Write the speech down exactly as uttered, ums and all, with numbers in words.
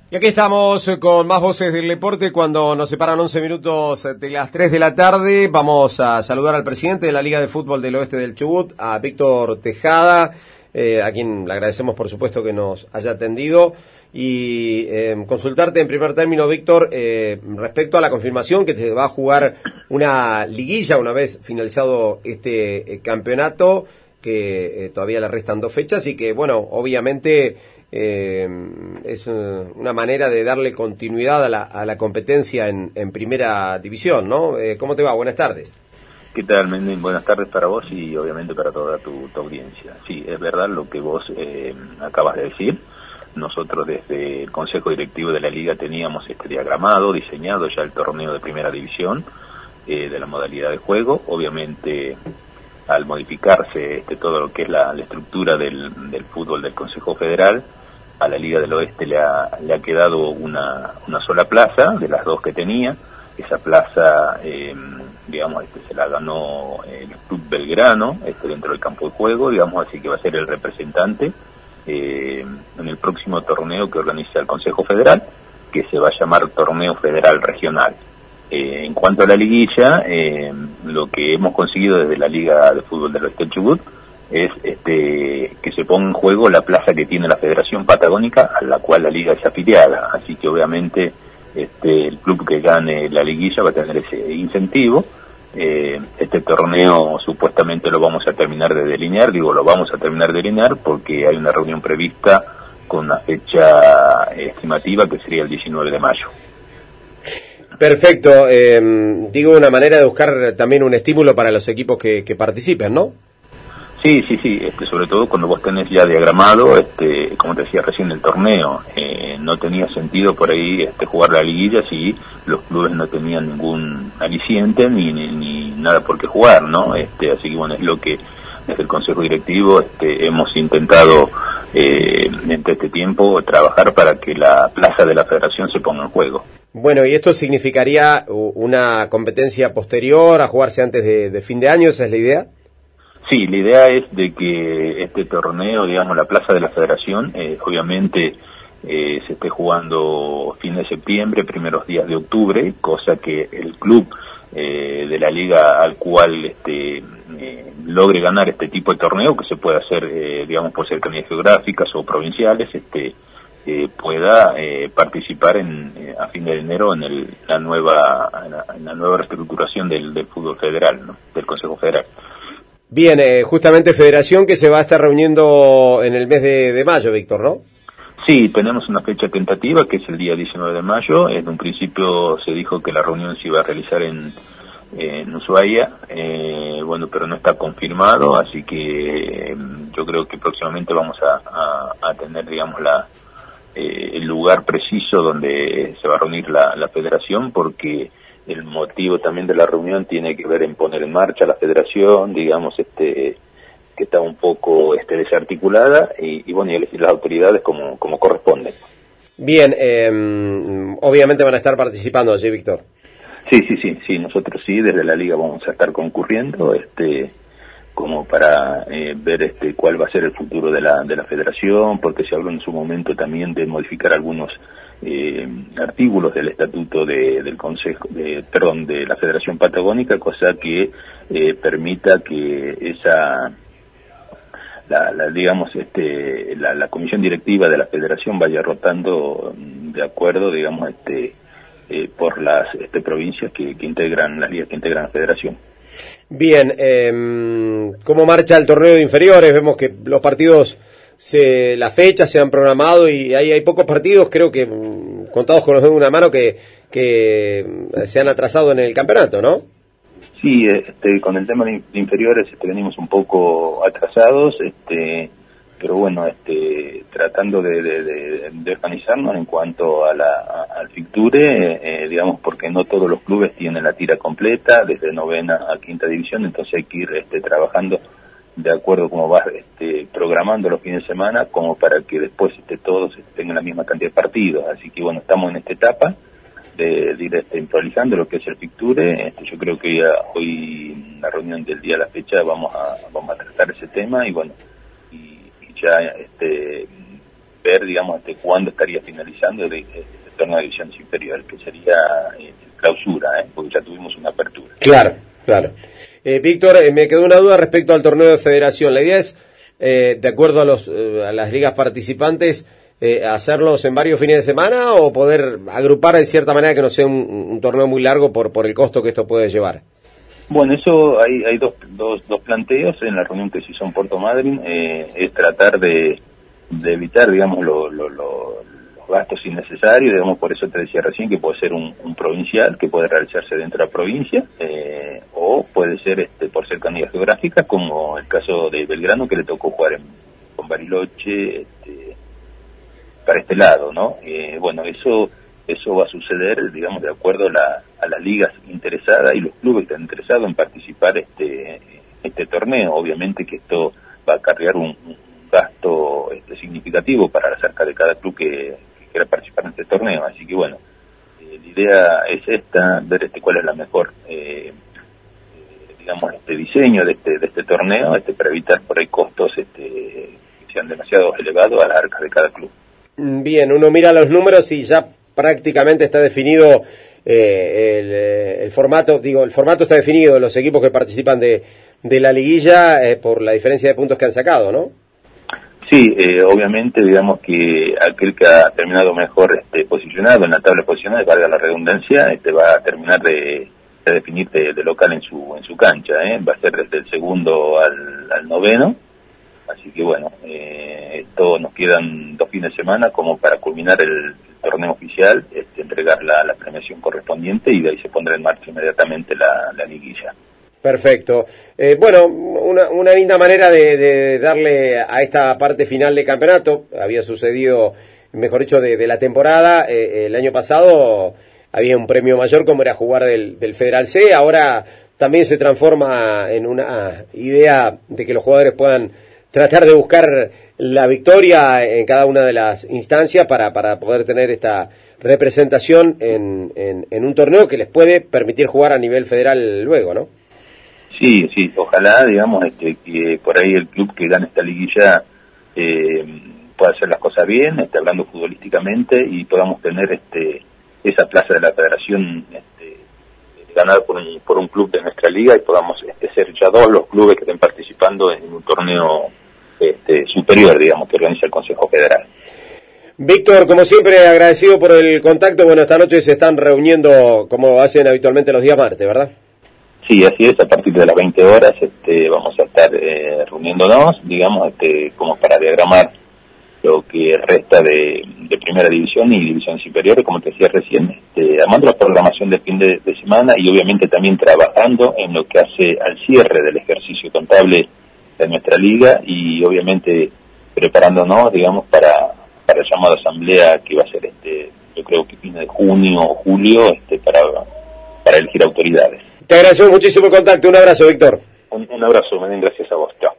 Y aquí estamos con más voces del deporte cuando nos separan once minutos de las tres de la tarde. Vamos a saludar al presidente de la Liga de Fútbol del Oeste del Chubut, a Víctor Tejada, eh, a quien le agradecemos por supuesto que nos haya atendido. Y eh, consultarte en primer término, Víctor, eh, respecto a la confirmación que se va a jugar una liguilla una vez finalizado este eh, campeonato, que eh, todavía le restan dos fechas y que, bueno, obviamente... Eh, es una manera de darle continuidad a la, a la competencia en, en primera división, ¿no? Eh, ¿Cómo te va? Buenas tardes. ¿Qué tal, Mendín? Buenas tardes para vos y obviamente para toda tu, tu audiencia. Sí, es verdad lo que vos eh, acabas de decir. Nosotros desde el Consejo Directivo de la Liga teníamos este diagramado, diseñado ya el torneo de primera división eh, de la modalidad de juego. Obviamente, al modificarse este, todo lo que es la, la estructura del, del fútbol del Consejo Federal, a la Liga del Oeste le ha, le ha quedado una, una sola plaza de las dos que tenía. Esa plaza, eh, digamos, este, se la ganó el Club Belgrano este, dentro del campo de juego, digamos, así que va a ser el representante eh, en el próximo torneo que organiza el Consejo Federal, que se va a llamar Torneo Federal Regional. Eh, en cuanto a la liguilla, eh, lo que hemos conseguido desde la Liga de Fútbol del Oeste del Chubut es este, que se ponga en juego la plaza que tiene la Federación Patagónica, a la cual la Liga es afiliada. Así que obviamente este, el club que gane la liguilla va a tener ese incentivo. Eh, este torneo supuestamente lo vamos a terminar de delinear, digo lo vamos a terminar de delinear porque hay una reunión prevista con una fecha estimativa que sería el diecinueve de mayo. Perfecto, eh, digo una manera de buscar también un estímulo para los equipos que, que participen, ¿no? Sí, sí, sí, este, sobre todo cuando vos tenés ya diagramado, este, como te decía recién, el torneo, eh, no tenía sentido por ahí este, jugar la liguilla si los clubes no tenían ningún aliciente ni, ni, ni nada por qué jugar, ¿no? Este, así que bueno, es lo que desde el Consejo Directivo este, hemos intentado eh, entre este tiempo trabajar para que la plaza de la Federación se ponga en juego. Bueno, ¿y esto significaría una competencia posterior a jugarse antes de, de fin de año? ¿Esa es la idea? Sí, la idea es de que este torneo, digamos, la plaza de la Federación, eh, obviamente eh, se esté jugando fin de septiembre, primeros días de octubre, cosa que el club eh, de la liga al cual este, eh, logre ganar este tipo de torneo, que se puede hacer, eh, digamos, por cercanías geográficas o provinciales, este eh, pueda eh, participar en, eh, a fin de enero en el, la nueva en la, en la nueva reestructuración del, del fútbol federal, ¿no? Del Consejo Federal. Bien, eh, justamente Federación que se va a estar reuniendo en el mes de, de mayo, Víctor, ¿no? Sí, tenemos una fecha tentativa que es el día diecinueve de mayo. En un principio se dijo que la reunión se iba a realizar en, en Ushuaia, eh, bueno, pero no está confirmado, así que eh, yo creo que próximamente vamos a, a, a tener, digamos, la eh, el lugar preciso donde se va a reunir la, la Federación, porque el motivo también de la reunión tiene que ver en poner en marcha la Federación, digamos, este que está un poco este desarticulada y, y bueno, y elegir las autoridades como, como corresponde. Bien, eh, obviamente van a estar participando allí, Víctor. Sí, sí, sí, sí, nosotros sí, desde la Liga vamos a estar concurriendo, este como para eh, ver este cuál va a ser el futuro de la de la Federación, porque se habló en su momento también de modificar algunos eh, artículos del estatuto de, del Consejo, de, perdón, de la Federación Patagónica, cosa que eh, permita que esa La, la, digamos, este, la, la comisión directiva de la Federación vaya rotando de acuerdo, digamos, este, eh, por las este, provincias que, que integran las ligas que integran la Federación. Bien, eh, ¿cómo marcha el torneo de inferiores? Vemos que los partidos, se, las fechas se han programado y hay, hay pocos partidos, creo que contados con los dedos de una mano, que, que se han atrasado en el campeonato, ¿no? Sí, este, con el tema de inferiores este, venimos un poco atrasados, este, pero bueno, este, tratando de, de, de, de organizarnos en cuanto a la, a, al fixture, eh, digamos, porque no todos los clubes tienen la tira completa, desde novena a quinta división, entonces hay que ir este, trabajando de acuerdo como va este, programando los fines de semana, como para que después este, todos tengan la misma cantidad de partidos, así que bueno, estamos en esta etapa de, de ir este, improvisando lo que es el fixture. Este, yo creo que ya hoy en la reunión del día a la fecha vamos a vamos a tratar ese tema y bueno y, y ya este ver, digamos, este, cuándo estaría finalizando el, el, el torneo de división superior, que sería eh, clausura, ¿eh? Porque ya tuvimos una apertura. Claro, claro. Eh, Víctor, eh, me quedó una duda respecto al torneo de federación. La idea es, eh, de acuerdo a, los, eh, a las ligas participantes, eh, hacerlos en varios fines de semana o poder agrupar de cierta manera que no sea un, un torneo muy largo por, por el costo que esto puede llevar. Bueno, eso hay, hay dos, dos, dos planteos en la reunión que se hizo en Puerto Madryn, eh, es tratar de, de evitar, digamos, lo, lo, lo, los gastos innecesarios, digamos, por eso te decía recién que puede ser un, un provincial, que puede realizarse dentro de la provincia, eh, o puede ser este por cercanía geográfica, como el caso de Belgrano, que le tocó jugar en, con Bariloche, este, para este lado, ¿no? Eh, bueno, eso... Eso va a suceder, digamos, de acuerdo a, la, a las ligas interesadas y los clubes que están interesados en participar este este torneo. Obviamente que esto va a acarrear un, un gasto este, significativo para la cerca de cada club que, que quiera participar en este torneo. Así que, bueno, eh, la idea es esta, ver este cuál es la mejor, eh, eh, digamos, este diseño de este de este torneo, este para evitar por ahí costos este que sean demasiado elevados a las arcas de cada club. Bien, uno mira los números y ya prácticamente está definido eh, el, el formato, digo, el formato está definido, los equipos que participan de, de la liguilla eh, por la diferencia de puntos que han sacado, ¿no? Sí, eh, obviamente, digamos que aquel que ha terminado mejor este, posicionado en la tabla de posiciones, valga la redundancia, este va a terminar de, de definir de, de local en su en su cancha, ¿eh? Va a ser desde el segundo al, al noveno, así que bueno, eh, esto nos quedan dos fines de semana como para culminar el torneo oficial, este, entregar la, la premiación correspondiente y de ahí se pondrá en marcha inmediatamente la, la liguilla. Perfecto. Eh, bueno, una, una linda manera de, de darle a esta parte final de campeonato. Había sucedido, mejor dicho, de, de la temporada. Eh, el año pasado había un premio mayor como era jugar del, del Federal C. Ahora también se transforma en una idea de que los jugadores puedan tratar de buscar la victoria en cada una de las instancias para, para poder tener esta representación en, en, en un torneo que les puede permitir jugar a nivel federal luego, ¿no? Sí, sí, ojalá, digamos, este, que por ahí el club que gane esta liguilla eh, pueda hacer las cosas bien, este, hablando futbolísticamente, y podamos tener este esa plaza de la federación este, ganada por un, por un club de nuestra liga y podamos este, ser ya dos los clubes que estén participando en un torneo este, superior, digamos, que organiza el Consejo Federal. Víctor, como siempre, agradecido por el contacto. Bueno, esta noche se están reuniendo como hacen habitualmente los días martes, ¿verdad? Sí, así es, a partir de las veinte horas este, vamos a estar eh, reuniéndonos, digamos, este, como para diagramar lo que resta de, de primera división y división superior, como te decía recién, este, armando la programación de fin de, de semana y obviamente también trabajando en lo que hace al cierre del ejercicio contable de nuestra liga y obviamente preparándonos, digamos, para, para el llamado a asamblea que va a ser, este, yo creo que fin de junio o julio, este, para, para elegir autoridades. Te agradezco muchísimo el contacto. Un abrazo, Víctor. Un, un abrazo, me den gracias a vos. Chao.